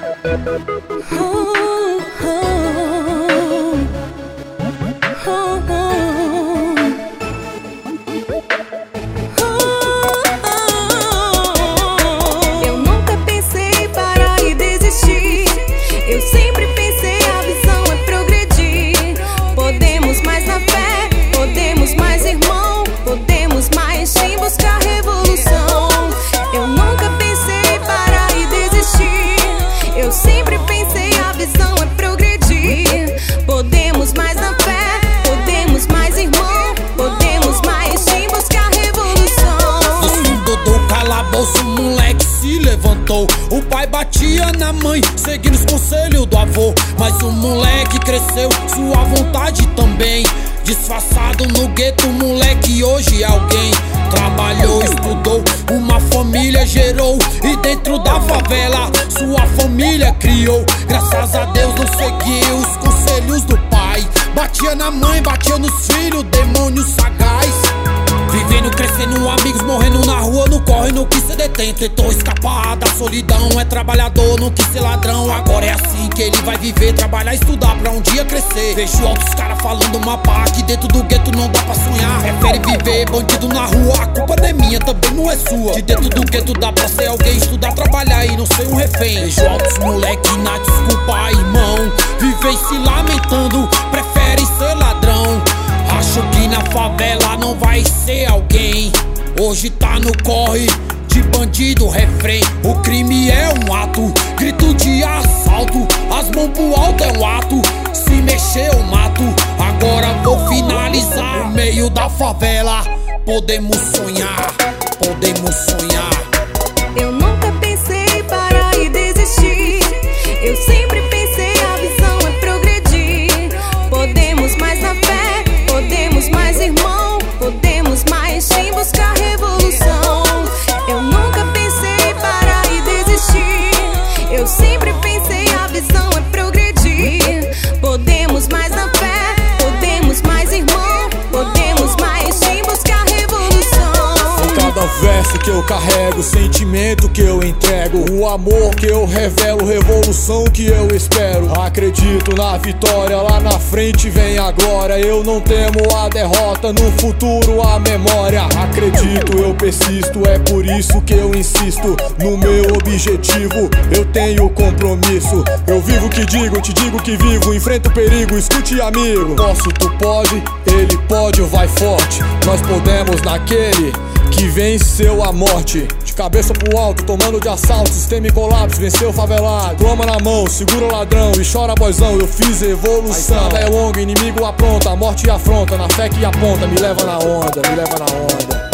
Eu nunca pensei parar e desistir. Eu sempre pensei a visão é progredir. Podemos mais na fé, podemos mais irmão, podemos mais sim buscar revolução. Eu nunca pensei parar e desistir. Eu sempre pensei a visão é progredir. Podemos mais na fé, podemos mais irmão, podemos mais sim buscar revolução. No fundo do calabouço o moleque se levantou. O pai batia na mãe, seguindo os conselhos do avô. Mas o moleque cresceu, sua vontade também. Disfarçado no gueto, o moleque hoje é alguém. Trabalhou, estudou, uma família gerou. E dentro da favela, sua família criou. Graças a Deus não seguiu os conselhos do pai. Batia na mãe, batia nos filhos, demônio sagaz. Vivendo, crescendo, amigos morrendo na rua, no corre, não quis ser detento. Tentou escapar da solidão, é trabalhador, não quis ser ladrão. Agora é assim que ele vai viver, trabalhar, estudar pra um dia crescer. Vejo outros caras falando uma pá, que dentro do gueto não dá pra sonhar. Prefere viver bandido na rua, a culpa não é minha, também não é sua. De dentro do gueto dá pra ser alguém, estudar, trabalhar e não ser um refém. Vejo outros moleque na desculpa, irmão, vivem se lamentando, preferem ser ladrão. Acho que na favela não vai ser alguém. Hoje tá no corre de bandido, refrém. O crime é um ato, grito de assalto. As mãos pro alto é um ato, se mexer eu mato. Agora vou finalizar. No meio da favela podemos sonhar, podemos sonhar. Eu nunca pensei parar e desistir. Eu sempre pensei a visão é progredir. Podemos mais na fé, podemos mais irmão, podemos mais sim buscar revolução. Eu nunca pensei parar e desistir. Eu sempre pensei a visão é progredir. Podemos mais na fé, podemos mais irmão, podemos mais sim buscar revolução. Cada verso que eu carrego, o sentimento que eu entrego, o amor que eu revelo, revolução que eu espero. Acredito na vitória, lá na frente vem a glória. Eu não temo a derrota, no futuro a memória. Acredito, eu persisto, é por isso que eu insisto no meu objetivo, eu tenho compromisso. Eu vivo o que digo, te digo que vivo, enfrento o perigo, escute amigo. Posso, tu pode, ele pode, vai forte. Nós podemos naquele que venceu a morte. De cabeça pro alto, tomando de assalto, sistema em colapso, venceu o favelado. Toma na mão, segura o ladrão e chora boizão, eu fiz evolução. A estrada é longa, inimigo apronta, a morte afronta, na fé que aponta, me leva na onda, me leva na onda.